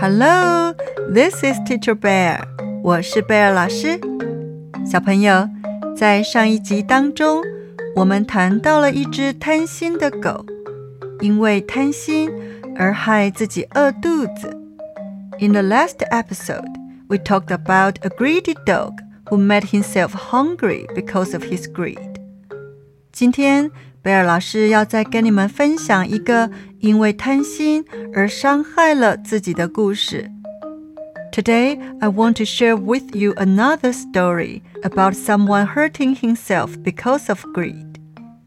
Hello, this is Teacher Bear. 我是贝尔老师。小朋友，在上一集当中，我们谈到了一只贪心的狗，因为贪心而害自己饿肚子。In the last episode, we talked about a greedy dog who made himself hungry because of his greed. 今天贝尔老师要再跟你们分享一个因为贪心而伤害了自己的故事。Today, I want to share with you another story about someone hurting himself because of greed.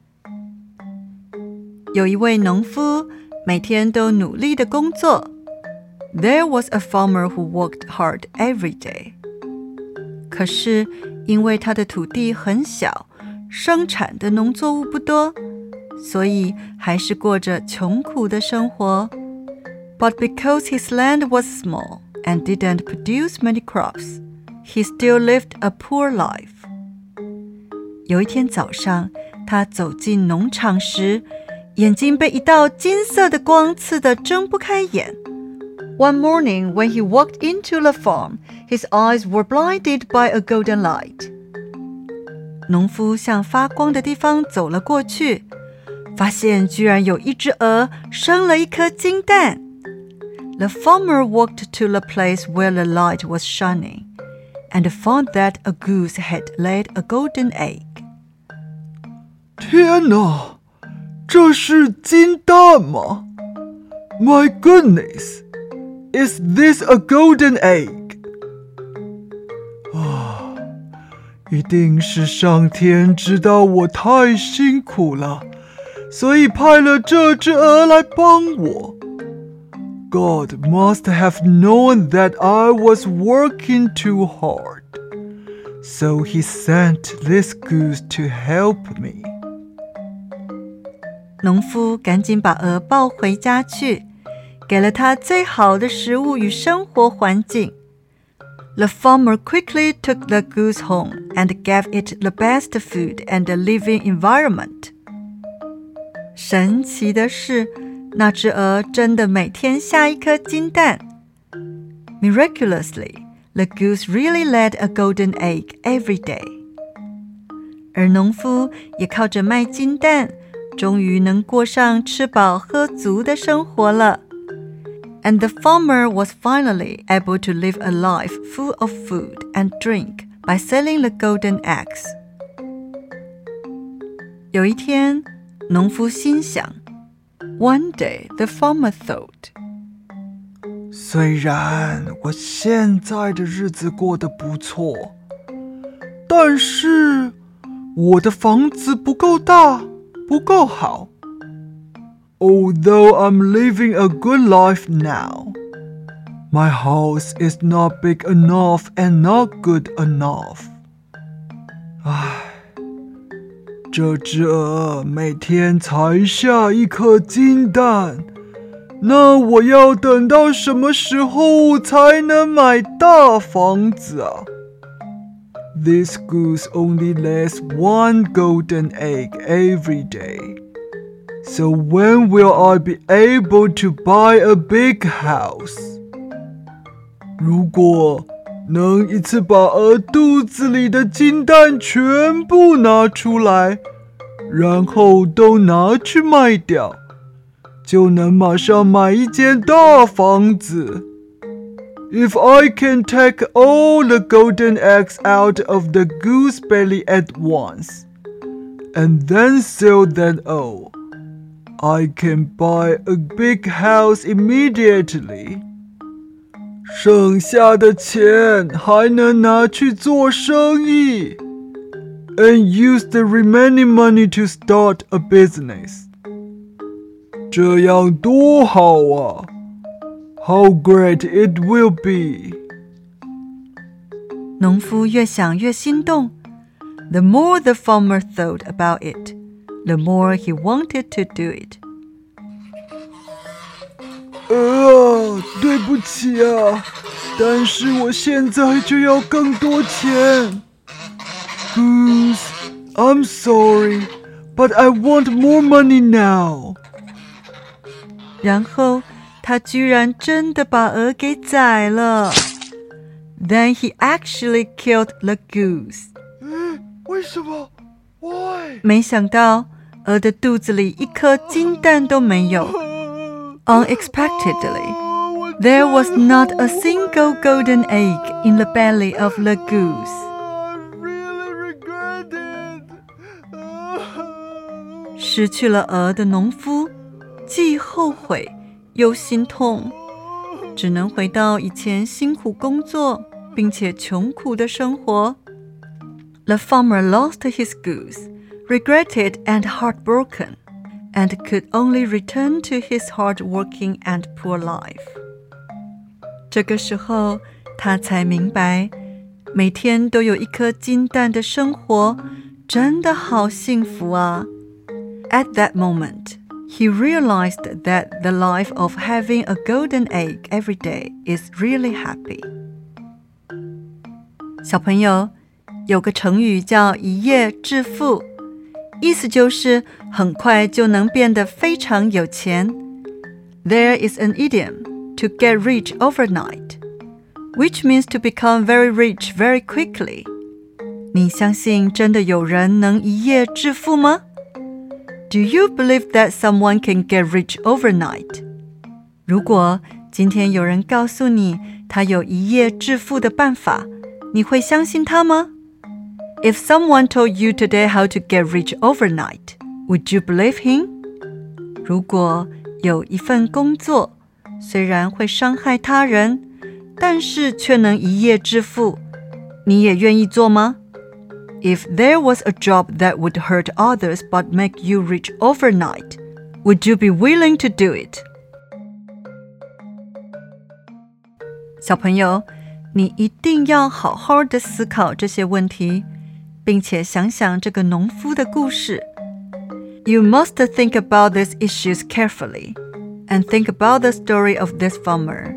有一位农夫，每天都努力的工作。There was a farmer who worked hard every day. 可是，因为他的土地很小，生产的农作物不多，所以还是过着穷苦的生活。But because his land was small and didn't produce many crops, he still lived a poor life. 有一天早上，他走进农场时，眼睛被一道金色的光刺得睁不开眼。One morning, when he walked into the farm, his eyes were blinded by a golden light. 农夫向发光的地方走了过去，发现居然有一只鹅生了一颗金蛋。The farmer walked to the place where the light was shining, and found that a goose had laid a golden egg. 天哪，这是金蛋吗？ My goodness, is this a golden egg? 一定是上天知道我太辛苦了，所以派了这只鹅来帮我。God must have known that I was working too hard, so he sent this goose to help me. 农夫赶紧把鹅抱回家去，给了它最好的食物与生活环境。The farmer quickly took the goose home and gave it the best food and a living environment. 神奇的是，那只鹅真的每天下一颗金蛋。Miraculously, the goose really laid a golden egg every day. 而农夫也靠着卖金蛋，终于能过上吃饱喝足的生活了。And the farmer was finally able to live a life full of food and drink by selling the golden eggs. 有一天，农夫心想 One day, the farmer thought, 虽然我现在的日子过得不错，但是我的房子不够大，不够好。Although I'm living a good life now, my house is not big enough and not good enough. 这只鹅每天才下一颗金蛋，那我要等到什么时候才能买大房子啊？ This goose only lays one golden egg every day.So when will I be able to buy a big house? 如果能一次把鹅肚子里的金蛋全部拿出来，然后都拿去卖掉，就能马上买一间大房子。If I can take all the golden eggs out of the goose belly at once, and then sell them all,I can buy a big house immediately. 剩下的钱还能拿去做生意 and use the remaining money to start a business. 这样多好啊 How great it will be. 农夫越想越心动。The more the farmer thought about it,The more he wanted to do it. 对不起啊，但是我现在就要更多钱。Goose, I'm sorry, but I want more money now. 然后他他居然真的把鹅给宰了。Then he actually killed the goose. 为什么 ？Why？ 没想到鹅的肚子里一颗金蛋都没有。Unexpectedly, there was not a single golden egg in the belly of the goose. I really regret it. 失去了鹅的农夫，既后悔又心痛，只能回到以前辛苦工作并且穷苦的生活。The farmer lost his goose, regretted and heartbroken, and could only return to his hard-working and poor life. 这个时候，他才明白，每天都有一颗金蛋的生活，真的好幸福啊。At that moment, he realized that the life of having a golden egg every day is really happy. 小朋友，有个成语叫一夜致富，意思就是很快就能变得非常有钱。There is an idiom, to get rich overnight, which means to become very rich very quickly. 你相信真的有人能一夜致富吗？Do you believe that someone can get rich overnight? 如果今天有人告诉你他有一夜致富的办法，你会相信他吗？ If someone told you today how to get rich overnight, would you believe him? 如果有一份工作，虽然会伤害他人，但是却能一夜致富，你也愿意做吗？If there was a job that would hurt others but make you rich overnight, would you be willing to do it? 小朋友，你一定要好好的思考这些问题，并且想想这个农夫的故事。You must think about these issues carefully, and think about the story of this farmer.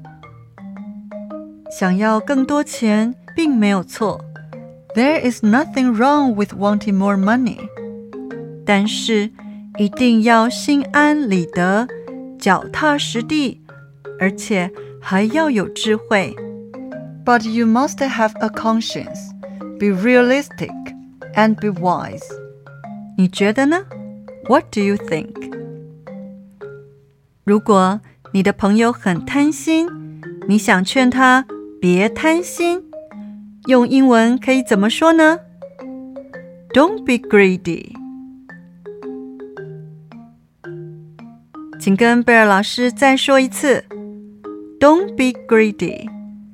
想要更多钱并没有错。There is nothing wrong with wanting more money. 但是一定要心安理得，脚踏实地，而且还要有智慧。But you must have a conscience, be realistic, and be wise. 你觉得呢？ What do you think? 如果你的朋友很贪心，你想劝他别贪心，用英文可以怎么说呢？ Don't be greedy. 请跟贝尔老师再说一次 Don't be greedy.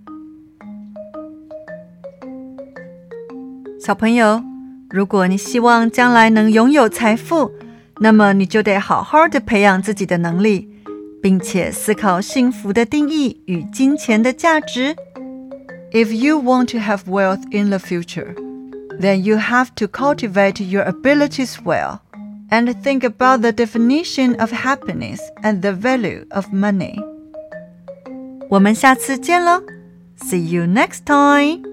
小朋友，如果你希望将来能拥有财富，那么你就得好好的培养自己的能力，并且思考幸福的定义与金钱的价值。If you want to have wealth in the future, then you have to cultivate your abilities well, and think about the definition of happiness and the value of money. 我们下次见了 See you next time!